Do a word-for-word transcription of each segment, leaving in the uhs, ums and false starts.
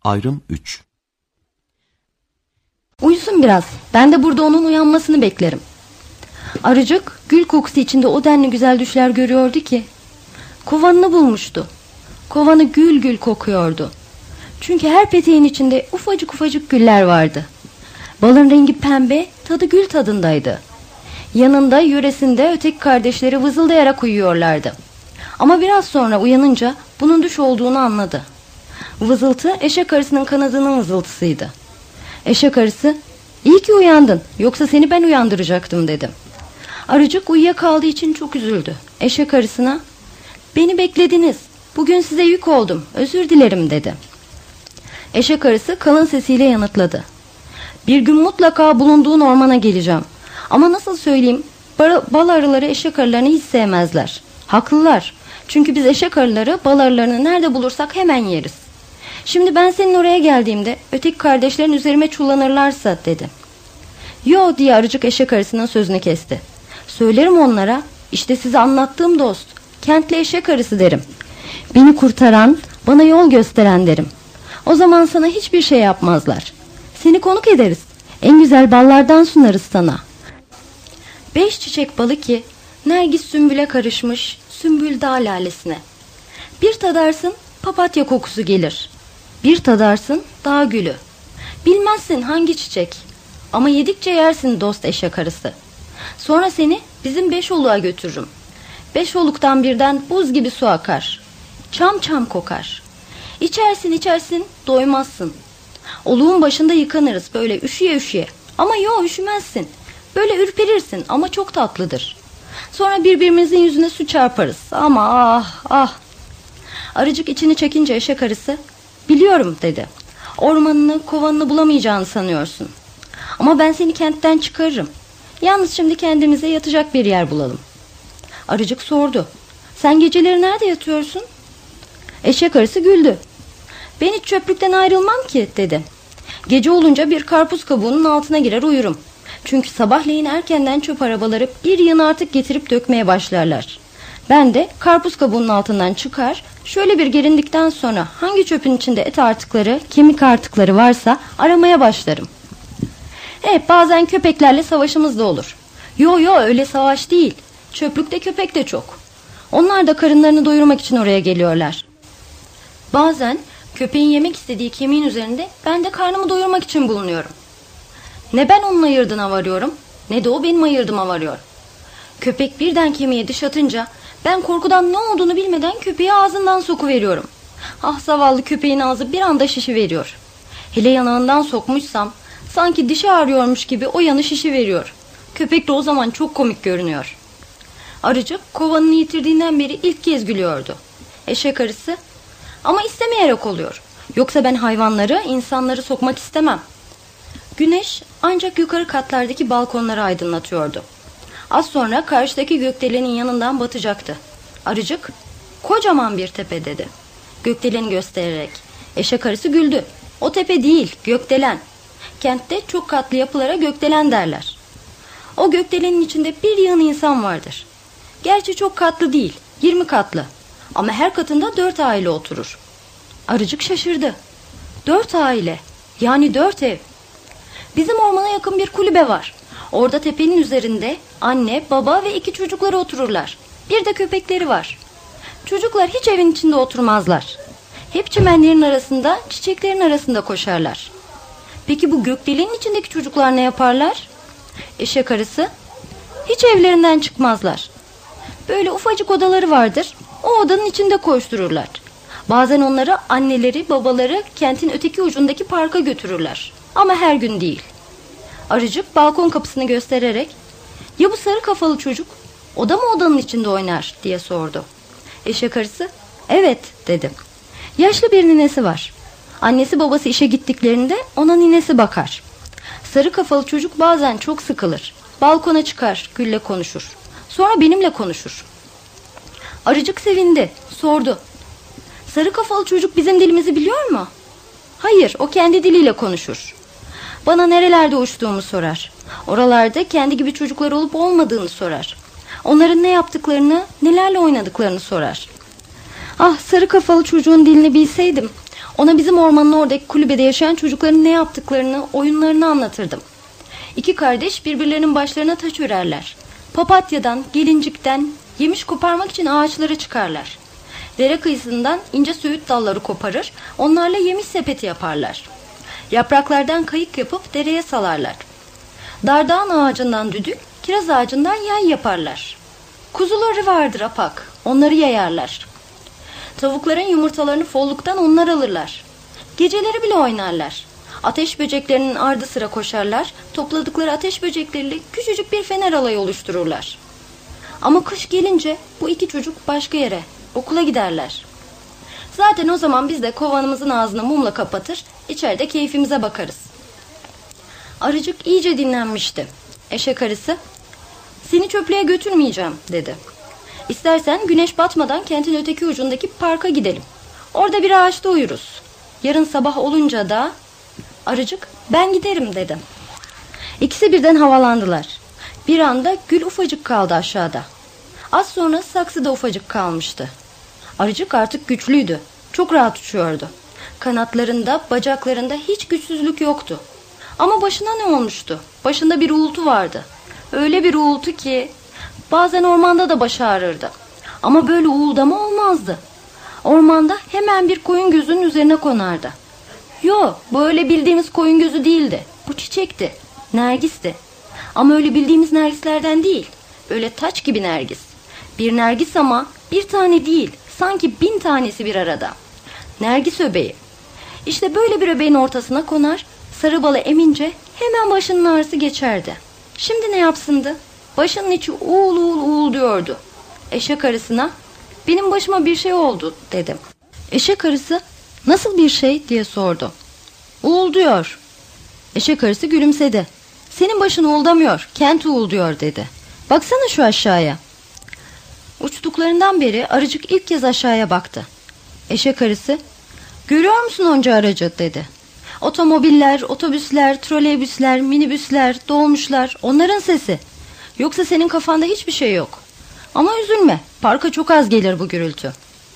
Ayrım üç. Uyusun biraz. Ben de burada onun uyanmasını beklerim. Arıcık gül kokusu içinde o denli güzel düşler görüyordu ki. Kovanını bulmuştu. Kovanı gül gül kokuyordu. Çünkü her peteğin içinde ufacık ufacık güller vardı. Balın rengi pembe, tadı gül tadındaydı. Yanında yöresinde öteki kardeşleri vızıldayarak uyuyorlardı. Ama biraz sonra uyanınca bunun düş olduğunu anladı. Vızıltı eşek arısının kanadının vızıltısıydı. Eşek arısı, "İyi ki uyandın, yoksa seni ben uyandıracaktım," dedi. Arıcık uyuyakaldığı için çok üzüldü. Eşek arısına, "Beni beklediniz, bugün size yük oldum, özür dilerim," dedi. Eşek arısı kalın sesiyle yanıtladı. "Bir gün mutlaka bulunduğun ormana geleceğim. Ama nasıl söyleyeyim, bal arıları eşek arılarını hiç sevmezler. Haklılar, çünkü biz eşek arıları bal arılarını nerede bulursak hemen yeriz. Şimdi ben senin oraya geldiğimde öteki kardeşlerin üzerime çullanırlarsa," dedi. "Yo," diye arıcık eşek arısının sözünü kesti. "Söylerim onlara, işte size anlattığım dost, kentli eşek arısı derim. Beni kurtaran, bana yol gösteren derim. O zaman sana hiçbir şey yapmazlar. Seni konuk ederiz, en güzel ballardan sunarız sana. Beş çiçek balı ki nergis sümbüle karışmış, sümbül dağ lalesine. Bir tadarsın papatya kokusu gelir, bir tadarsın dağ gülü. Bilmezsin hangi çiçek, ama yedikçe yersin dost eşek arısı. Sonra seni bizim Beşoluk'a götürürüm. Beşoluk'tan birden buz gibi su akar. Çam çam kokar. İçersin içersin doymazsın. Oluğun başında yıkanırız böyle üşüye üşüye. Ama yo, üşümezsin. Böyle ürperirsin ama çok tatlıdır. Sonra birbirimizin yüzüne su çarparız. Ama ah ah." Arıcık içini çekince eşek arısı, "Biliyorum," dedi. "Ormanını, kovanını bulamayacağını sanıyorsun. Ama ben seni kentten çıkarırım. Yalnız şimdi kendimize yatacak bir yer bulalım." Arıcık sordu, "Sen geceleri nerede yatıyorsun?" Eşek arısı güldü. "Ben hiç çöplükten ayrılmam ki," dedi. "Gece olunca bir karpuz kabuğunun altına girer uyurum. Çünkü sabahleyin erkenden çöp arabaları bir yığın artık getirip dökmeye başlarlar. Ben de karpuz kabuğunun altından çıkar, şöyle bir gerindikten sonra hangi çöpün içinde et artıkları, kemik artıkları varsa aramaya başlarım. Evet, bazen köpeklerle savaşımız da olur. Yo yo, öyle savaş değil. Çöplükte köpek de çok. Onlar da karınlarını doyurmak için oraya geliyorlar. Bazen köpeğin yemek istediği kemiğin üzerinde ben de karnımı doyurmak için bulunuyorum. Ne ben onun ayırdığına varıyorum, ne de o benim ayırdığıma varıyor. Köpek birden kemiğe diş atınca ben korkudan ne olduğunu bilmeden köpeği ağzından sokuveriyorum. Ah, zavallı köpeğin ağzı bir anda şişiveriyor. Hele yanağından sokmuşsam sanki dişi ağrıyormuş gibi o yanı şişiveriyor. Köpek de o zaman çok komik görünüyor." Arıcık kovanını yitirdiğinden beri ilk kez gülüyordu. Eşek arısı, "Ama istemeyerek oluyor. Yoksa ben hayvanları, insanları sokmak istemem." Güneş ancak yukarı katlardaki balkonları aydınlatıyordu. Az sonra karşıdaki gökdelenin yanından batacaktı. Arıcık, "Kocaman bir tepe," dedi. Gökdeleni göstererek. Eşek arısı güldü. "O tepe değil, gökdelen. Kentte çok katlı yapılara gökdelen derler. O gökdelenin içinde bir yığın insan vardır. Gerçi çok katlı değil, yirmi katlı. Ama her katında dört aile oturur." Arıcık şaşırdı. Dört aile, yani dört ev. "Bizim ormana yakın bir kulübe var. Orada tepenin üzerinde anne, baba ve iki çocukları otururlar. Bir de köpekleri var. Çocuklar hiç evin içinde oturmazlar. Hep çimenlerin arasında, çiçeklerin arasında koşarlar." "Peki bu gökdelenin içindeki çocuklar ne yaparlar?" Eşek arısı, "Hiç evlerinden çıkmazlar. Böyle ufacık odaları vardır. O odanın içinde koştururlar. Bazen onları anneleri, babaları kentin öteki ucundaki parka götürürler. Ama her gün değil." Arıcık balkon kapısını göstererek, "Ya bu sarı kafalı çocuk, o da mı odanın içinde oynar?" diye sordu. Eşek arısı, "Evet," dedi. "Yaşlı bir ninesi var. Annesi babası işe gittiklerinde ona ninesi bakar. Sarı kafalı çocuk bazen çok sıkılır. Balkona çıkar, gülle konuşur. Sonra benimle konuşur." Arıcık sevindi, sordu. "Sarı kafalı çocuk bizim dilimizi biliyor mu?" "Hayır, o kendi diliyle konuşur. Bana nerelerde uçtuğumu sorar. Oralarda kendi gibi çocuklar olup olmadığını sorar. Onların ne yaptıklarını, nelerle oynadıklarını sorar. Ah, sarı kafalı çocuğun dilini bilseydim, Ona bizim ormanın oradaki kulübede yaşayan çocukların ne yaptıklarını, oyunlarını anlatırdım. İki kardeş birbirlerinin başlarına taç örerler. Papatyadan, gelincikten yemiş koparmak için ağaçlara çıkarlar. Dere kıyısından ince söğüt dalları koparır, onlarla yemiş sepeti yaparlar. Yapraklardan kayık yapıp dereye salarlar. Dardağın ağacından düdük, kiraz ağacından yay yaparlar. Kuzuları vardır apak, onları yayarlar. Tavukların yumurtalarını folluktan onlar alırlar. Geceleri bile oynarlar. Ateş böceklerinin ardı sıra koşarlar, topladıkları ateş böcekleriyle küçücük bir fener alayı oluştururlar. Ama kış gelince bu iki çocuk başka yere, okula giderler. Zaten o zaman biz de kovanımızın ağzını mumla kapatır, içeride keyfimize bakarız. Arıcık iyice dinlenmişti. Eşek arısı, "Seni çöplüğe götürmeyeceğim," dedi. "İstersen güneş batmadan kentin öteki ucundaki parka gidelim. Orada bir ağaçta uyuruz. Yarın sabah olunca da..." Arıcık, "Ben giderim," dedi. İkisi birden havalandılar. Bir anda gül ufacık kaldı aşağıda. Az sonra saksı da ufacık kalmıştı. Arıcık artık güçlüydü. Çok rahat uçuyordu. Kanatlarında, bacaklarında hiç güçsüzlük yoktu. Ama başına ne olmuştu? Başında bir uğultu vardı. Öyle bir uğultu ki bazen ormanda da başı ağrırdı. Ama böyle uğuldama olmazdı. Ormanda hemen bir koyun gözünün üzerine konardı. Yo, bu öyle bildiğimiz koyun gözü değildi. Bu çiçekti. Nergisti. Ama öyle bildiğimiz nergislerden değil. Böyle taç gibi nergis. Bir nergis ama bir tane değil. Sanki bin tanesi bir arada. Nergis öbeği. İşte böyle bir öbeğin ortasına konar, sarı balı emince hemen başının ağrısı geçerdi. Şimdi ne yapsındı? Başının içi uğul uğul uğul diyordu. Eşek arısına, "Benim başıma bir şey oldu," dedim. Eşek arısı, "Nasıl bir şey?" diye sordu. "Uğul diyor." Eşek arısı gülümsedi. "Senin başın uğuldamıyor, kent uğulduyor," dedi. "Baksana şu aşağıya." Uçtuklarından beri arıcık ilk kez aşağıya baktı. Eşek arısı, "Görüyor musun onca aracı?" dedi. "Otomobiller, otobüsler, troleybüsler, minibüsler, dolmuşlar, onların sesi. Yoksa senin kafanda hiçbir şey yok. Ama üzülme, parka çok az gelir bu gürültü."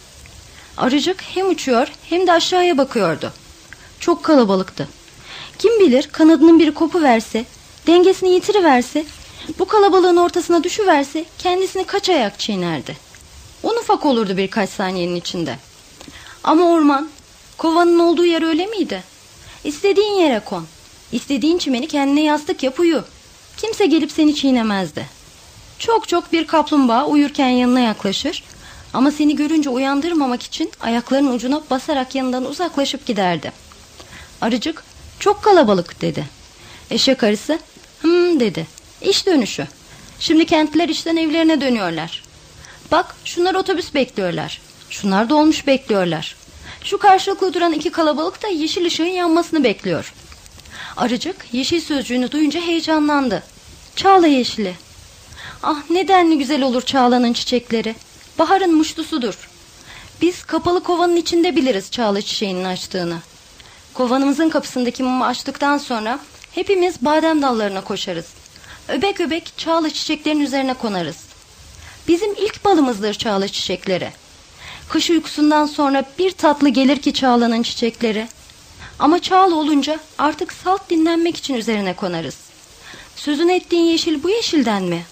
Arıcık hem uçuyor hem de aşağıya bakıyordu. Çok kalabalıktı. Kim bilir kanadının biri kopuverse, dengesini yitiriverse, bu kalabalığın ortasına düşüverse kendisini kaç ayak çiğnerdi. Un ufak olurdu birkaç saniyenin içinde. Ama orman, kovanın olduğu yer öyle miydi? İstediğin yere kon. İstediğin çimeni kendine yastık yap uyu. Kimse gelip seni çiğnemezdi. Çok çok bir kaplumbağa uyurken yanına yaklaşır ama seni görünce uyandırmamak için ayaklarının ucuna basarak yanından uzaklaşıp giderdi. Arıcık, "Çok kalabalık," dedi. Eşek arısı, "Hımm," dedi. "İş dönüşü. Şimdi kentliler işten evlerine dönüyorlar. Bak, şunlar otobüs bekliyorlar. Şunlar dolmuş bekliyorlar. Şu karşılıklı duran iki kalabalık da yeşil ışığın yanmasını bekliyor." Arıcık yeşil sözcüğünü duyunca heyecanlandı. Çağla yeşili. Ah, ne denli güzel olur çağlanın çiçekleri. Baharın muştusudur. Biz kapalı kovanın içinde biliriz çağla çiçeğinin açtığını. Kovanımızın kapısındaki mumu açtıktan sonra hepimiz badem dallarına koşarız. Öbek öbek çağla çiçeklerin üzerine konarız. Bizim ilk balımızdır çağla çiçekleri. Kış uykusundan sonra bir tatlı gelir ki çağlanın çiçekleri. Ama çağla olunca artık salt dinlenmek için üzerine konarız. Sözünü ettiğin yeşil bu yeşilden mi?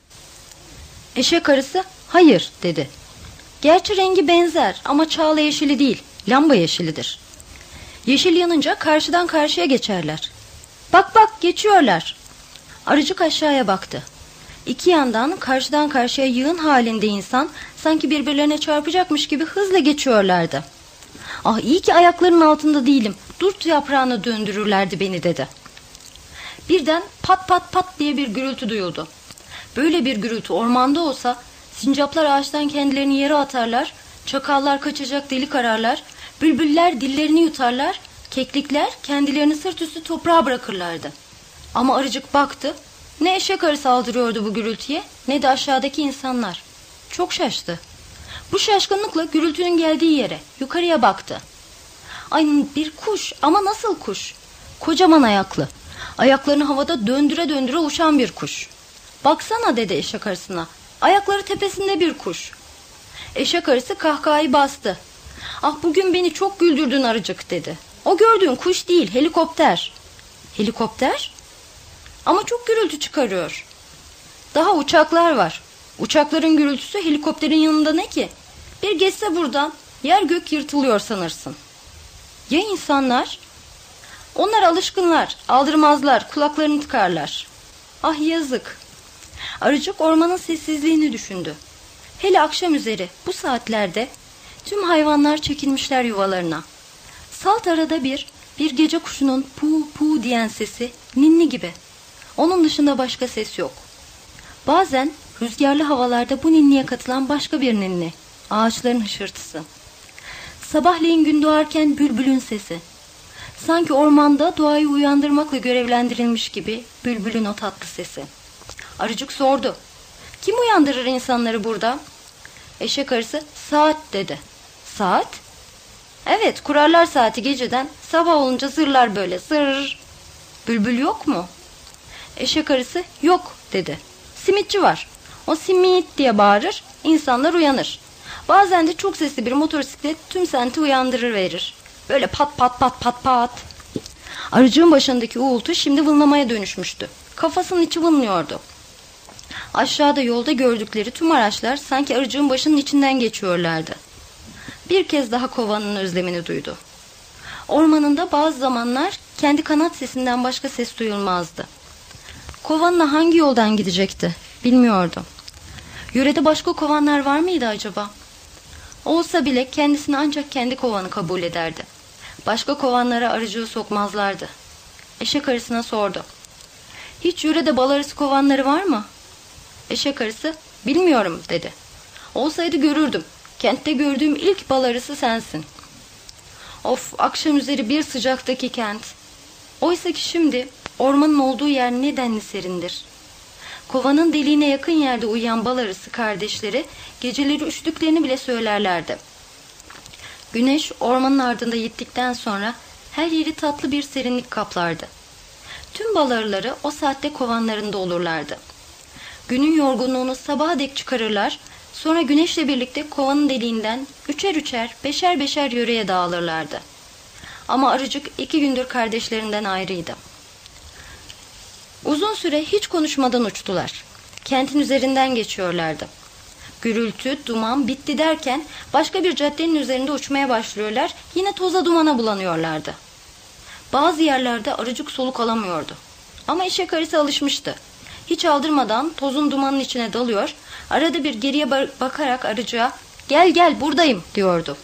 Eşek arısı, "Hayır," dedi. "Gerçi rengi benzer ama çağla yeşili değil, lamba yeşilidir. Yeşil yanınca karşıdan karşıya geçerler. Bak bak, geçiyorlar." Arıcık aşağıya baktı. İki yandan karşıdan karşıya yığın halinde insan sanki birbirlerine çarpacakmış gibi hızla geçiyorlardı. "Ah, iyi ki ayaklarının altında değilim, durt yaprağına döndürürlerdi beni," dedi. Birden pat pat pat diye bir gürültü duyuldu. Böyle bir gürültü ormanda olsa sincaplar ağaçtan kendilerini yere atarlar, çakallar kaçacak delik ararlar, bülbüller dillerini yutarlar, keklikler kendilerini sırt üstü toprağa bırakırlardı. Ama arıcık baktı, ne eşek arısı saldırıyordu bu gürültüye ne de aşağıdaki insanlar. Çok şaştı. Bu şaşkınlıkla gürültünün geldiği yere, yukarıya baktı. Ay, bir kuş, ama nasıl kuş? Kocaman ayaklı, ayaklarını havada döndüre döndüre uçan bir kuş. "Baksana," dedi eşek arısına, "ayakları tepesinde bir kuş." Eşek arısı kahkahayı bastı. Ah, bugün beni çok güldürdün Arıcık dedi. O gördüğün kuş değil, helikopter. Helikopter? Ama çok gürültü çıkarıyor. Daha uçaklar var. Uçakların gürültüsü helikopterin yanında ne ki? Bir geçse buradan yer gök yırtılıyor sanırsın. Ya insanlar? Onlar alışkınlar, aldırmazlar, kulaklarını tıkarlar. Ah yazık. Arıcık ormanın sessizliğini düşündü. Hele akşam üzeri bu saatlerde tüm hayvanlar çekilmişler yuvalarına. Salt arada bir, bir gece kuşunun pu pu diyen sesi ninni gibi. Onun dışında başka ses yok. Bazen rüzgarlı havalarda bu ninniye katılan başka bir ninni. Ağaçların hışırtısı. Sabahleyin gün doğarken bülbülün sesi. Sanki ormanda doğayı uyandırmakla görevlendirilmiş gibi bülbülün o tatlı sesi. Arıcık sordu. Kim uyandırır insanları burada? Eşek arısı saat dedi. Saat? Evet, kurarlar saati geceden, sabah olunca zırlar böyle zırr. Bülbül yok mu? Eşek arısı yok dedi. Simitçi var. O simit diye bağırır, insanlar uyanır. Bazen de çok sesli bir motosiklet tüm semti uyandırır verir. Böyle pat pat pat pat pat. Arıcığın başındaki uğultu şimdi vınlamaya dönüşmüştü. Kafasının içi vınlıyordu. Aşağıda yolda gördükleri tüm araçlar sanki arıcığın başının içinden geçiyorlardı. Bir kez daha kovanın özlemini duydu. Ormanında bazı zamanlar kendi kanat sesinden başka ses duyulmazdı. Kovanla hangi yoldan gidecekti bilmiyordu. Yörede başka kovanlar var mıydı acaba? Olsa bile kendisini ancak kendi kovanı kabul ederdi. Başka kovanlara arıcığı sokmazlardı. Eşek arısına sordu. Hiç yörede bal arısı kovanları var mı? Eşek arısı bilmiyorum dedi. Olsaydı görürdüm. Kentte gördüğüm ilk bal arısı sensin. Of, akşam üzeri bir sıcaktaki kent. Oysa ki şimdi ormanın olduğu yer nedenli serindir. Kovanın deliğine yakın yerde uyuyan bal arısı kardeşleri geceleri üşüdüklerini bile söylerlerdi. Güneş ormanın ardında yittikten sonra her yeri tatlı bir serinlik kaplardı. Tüm bal arıları o saatte kovanlarında olurlardı. Günün yorgunluğunu sabaha dek çıkarırlar, sonra güneşle birlikte kovanın deliğinden üçer üçer, beşer beşer yöreye dağılırlardı. Ama arıcık iki gündür kardeşlerinden ayrıydı. Uzun süre hiç konuşmadan uçtular. Kentin üzerinden geçiyorlardı. Gürültü, duman bitti derken başka bir caddenin üzerinde uçmaya başlıyorlar, yine toza dumana bulanıyorlardı. Bazı yerlerde arıcık soluk alamıyordu. Ama eşek arısı alışmıştı. Hiç aldırmadan tozun dumanın içine dalıyor, arada bir geriye bakarak arıcığa "Gel gel buradayım" diyordu.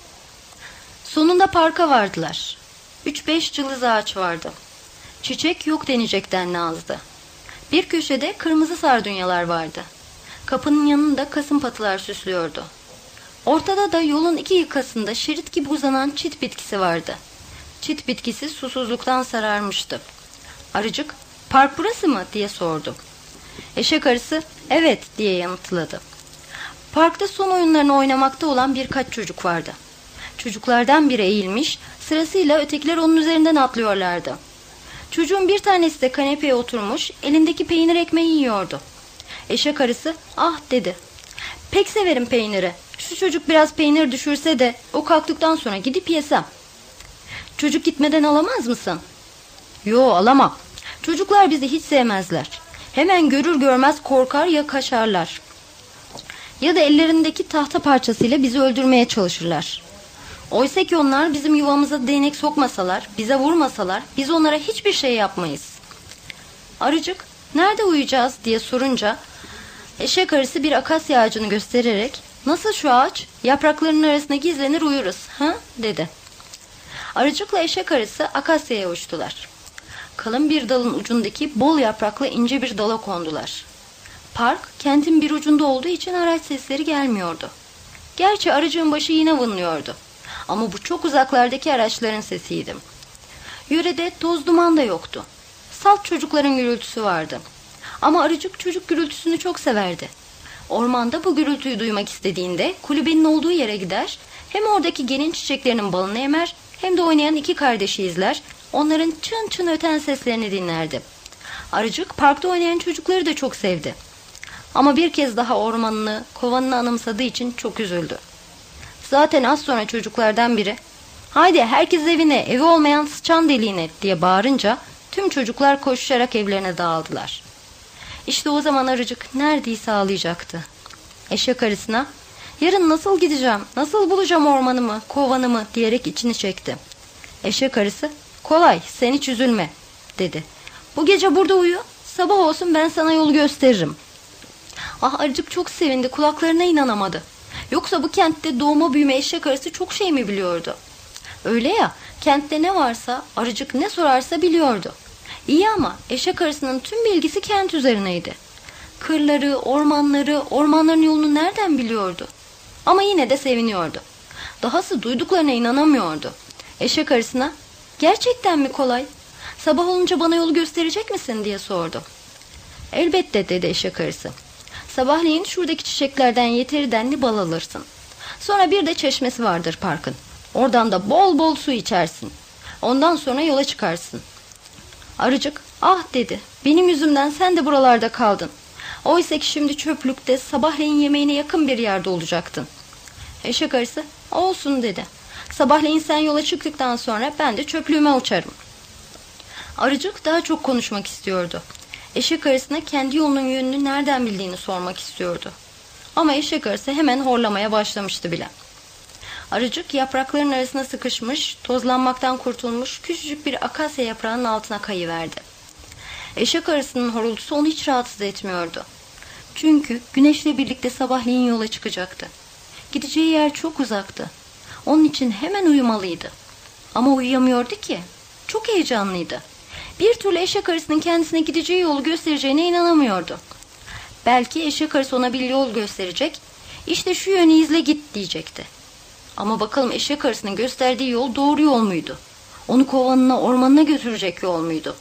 Sonunda parka vardılar. Üç beş cılız ağaç vardı. Çiçek yok denecek denli azdı. Bir köşede kırmızı sardunyalar vardı. Kapının yanında kasımpatılar süslüyordu. Ortada da yolun iki yakasında şerit gibi uzanan çit bitkisi vardı. Çit bitkisi susuzluktan sararmıştı. Arıcık, "Park burası mı?" diye sordu. Eşek arısı, "Evet" diye yanıtladı. Parkta son oyunlarını oynamakta olan birkaç çocuk vardı. Çocuklardan biri eğilmiş, sırasıyla ötekiler onun üzerinden atlıyorlardı. Çocuğun bir tanesi de kanepeye oturmuş, elindeki peynir ekmeği yiyordu. Eşek arısı, "Ah" dedi. "Pek severim peyniri. Şu çocuk biraz peynir düşürse de o kalktıktan sonra gidip yesem." "Çocuk gitmeden alamaz mısın?" "Yo, alamam. Çocuklar bizi hiç sevmezler. Hemen görür görmez korkar ya kaçarlar. Ya da ellerindeki tahta parçasıyla bizi öldürmeye çalışırlar. Oysa ki onlar bizim yuvamıza değnek sokmasalar, bize vurmasalar biz onlara hiçbir şey yapmayız." Arıcık, "Nerede uyuyacağız?" diye sorunca eşek arısı bir akasya ağacını göstererek "Nasıl şu ağaç? Yapraklarının arasına gizlenir uyuruz, ha?" dedi. Arıcıkla eşek arısı akasyaya uçtular. Kalın bir dalın ucundaki bol yapraklı ince bir dala kondular. Park kentin bir ucunda olduğu için araç sesleri gelmiyordu. Gerçi arıcığın başı yine vınlıyordu. Ama bu çok uzaklardaki araçların sesiydi. Yörede toz duman da yoktu. Salt çocukların gürültüsü vardı. Ama arıcık çocuk gürültüsünü çok severdi. Ormanda bu gürültüyü duymak istediğinde kulübenin olduğu yere gider, hem oradaki gelin çiçeklerinin balını emer, hem de oynayan iki kardeşi izler, onların çın çın öten seslerini dinlerdi. Arıcık parkta oynayan çocukları da çok sevdi. Ama bir kez daha ormanını, kovanını anımsadığı için çok üzüldü. Zaten az sonra çocuklardan biri "Haydi herkes evine, evi olmayan sıçan deliğine" diye bağırınca tüm çocuklar koşarak evlerine dağıldılar. İşte o zaman arıcık neredeyse ağlayacaktı. Eşek arısına "Yarın nasıl gideceğim, nasıl bulacağım ormanımı, kovanımı" diyerek içini çekti. Eşek arısı "Kolay, sen hiç üzülme" dedi. "Bu gece burada uyu, sabah olsun ben sana yolu gösteririm." Ah, arıcık çok sevindi, kulaklarına inanamadı. Yoksa bu kentte doğma büyüme eşek arısı çok şey mi biliyordu? Öyle ya, kentte ne varsa arıcık ne sorarsa biliyordu. İyi ama eşek arısının tüm bilgisi kent üzerineydi. Kırları, ormanları, ormanların yolunu nereden biliyordu? Ama yine de seviniyordu. Dahası duyduklarına inanamıyordu. Eşek arısına "Gerçekten mi kolay? Sabah olunca bana yolu gösterecek misin?" diye sordu. "Elbette" dedi eşek arısı. "Sabahleyin şuradaki çiçeklerden yeteri denli bal alırsın. Sonra bir de çeşmesi vardır parkın. Oradan da bol bol su içersin. Ondan sonra yola çıkarsın." Arıcık "Ah" dedi, "benim yüzümden sen de buralarda kaldın. Oysa ki şimdi çöplükte sabahleyin yemeğine yakın bir yerde olacaktın." Eşek arısı "Olsun" dedi. "Sabahleyin sen yola çıktıktan sonra ben de çöplüğüme uçarım." Arıcık daha çok konuşmak istiyordu. Eşek arısına kendi yolunun yönünü nereden bildiğini sormak istiyordu. Ama eşek arısı hemen horlamaya başlamıştı bile. Arıcık yaprakların arasına sıkışmış, tozlanmaktan kurtulmuş küçücük bir akasya yaprağının altına kayıverdi. Eşek arısının horultusu onu hiç rahatsız etmiyordu. Çünkü güneşle birlikte sabahleyin yola çıkacaktı. Gideceği yer çok uzaktı. Onun için hemen uyumalıydı. Ama uyuyamıyordu ki. Çok heyecanlıydı. Bir türlü eşek arısının kendisine gideceği yolu göstereceğine inanamıyordu. Belki eşek arısı ona bir yol gösterecek, "İşte şu yönü izle git" diyecekti. Ama bakalım eşek arısının gösterdiği yol doğru yol muydu? Onu kovanına, ormanına götürecek yol muydu?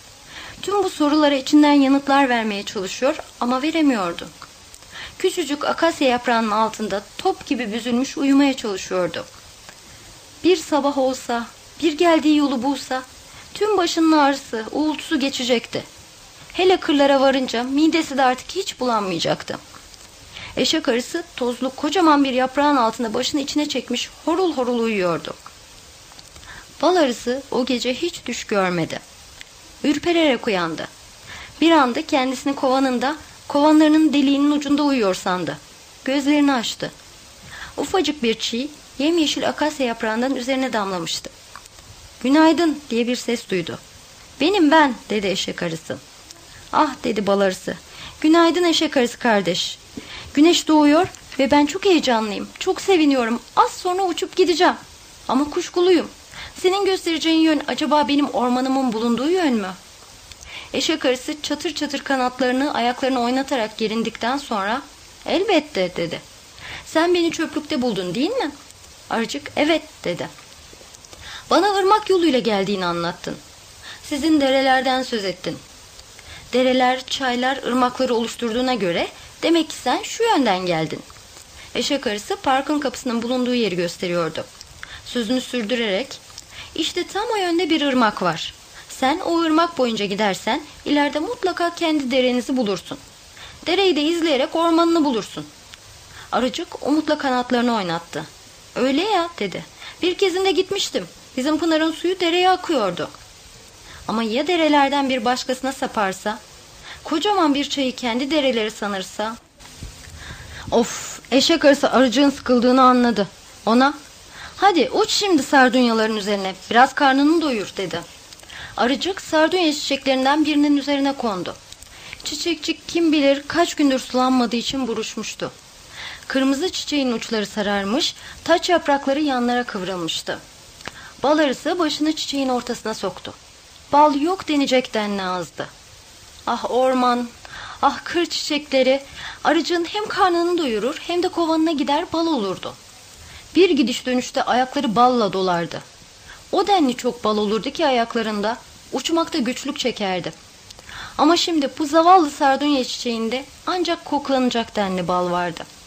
Tüm bu sorulara içinden yanıtlar vermeye çalışıyor ama veremiyordu. Küçücük akasya yaprağının altında top gibi büzülmüş uyumaya çalışıyordu. Bir sabah olsa, bir geldiği yolu bulsa, tüm başının ağrısı, uğultusu geçecekti. Hele kırlara varınca midesi de artık hiç bulanmayacaktı. Eşek arısı tozlu kocaman bir yaprağın altında başını içine çekmiş horul horul uyuyordu. Bal arısı o gece hiç düş görmedi. Ürpererek uyandı. Bir anda kendisini kovanında, kovanlarının deliğinin ucunda uyuyor sandı. Gözlerini açtı. Ufacık bir çiğ, yemyeşil akasya yaprağından üzerine damlamıştı. "Günaydın" diye bir ses duydu. "Benim ben" dedi eşek arısı. "Ah" dedi bal arısı. "Günaydın eşek arısı kardeş. Güneş doğuyor ve ben çok heyecanlıyım. Çok seviniyorum. Az sonra uçup gideceğim. Ama kuşkuluyum. Senin göstereceğin yön acaba benim ormanımın bulunduğu yön mü?" Eşek arısı çatır çatır kanatlarını, ayaklarını oynatarak gerindikten sonra "Elbette" dedi. "Sen beni çöplükte buldun değil mi?" Arıcık "Evet" dedi. "Bana ırmak yoluyla geldiğini anlattın. Sizin derelerden söz ettin. Dereler, çaylar, ırmakları oluşturduğuna göre demek ki sen şu yönden geldin." Eşek arısı parkın kapısının bulunduğu yeri gösteriyordu. Sözünü sürdürerek "İşte tam o yönde bir ırmak var. Sen o ırmak boyunca gidersen ileride mutlaka kendi derenizi bulursun. Dereyi de izleyerek ormanını bulursun." Arıcık umutla kanatlarını oynattı. "Öyle ya" dedi. "Bir kezinde gitmiştim. Bizim pınarın suyu dereye akıyordu. Ama ya derelerden bir başkasına saparsa? Kocaman bir çayı kendi dereleri sanırsa?" Of, eşek arısı arıcığın sıkıldığını anladı. Ona "Hadi uç şimdi sardunyaların üzerine, biraz karnını doyur" dedi. Arıcık sardunya çiçeklerinden birinin üzerine kondu. Çiçekçik kim bilir kaç gündür sulanmadığı için buruşmuştu. Kırmızı çiçeğin uçları sararmış, taç yaprakları yanlara kıvrılmıştı. Bal arısı başını çiçeğin ortasına soktu. Bal yok denecek denli azdı. Ah orman, ah kır çiçekleri, arıcığın hem karnını doyurur hem de kovanına gider bal olurdu. Bir gidiş dönüşte ayakları balla dolardı. O denli çok bal olurdu ki ayaklarında, uçmakta güçlük çekerdi. Ama şimdi bu zavallı sardunya çiçeğinde ancak koklanacak denli bal vardı.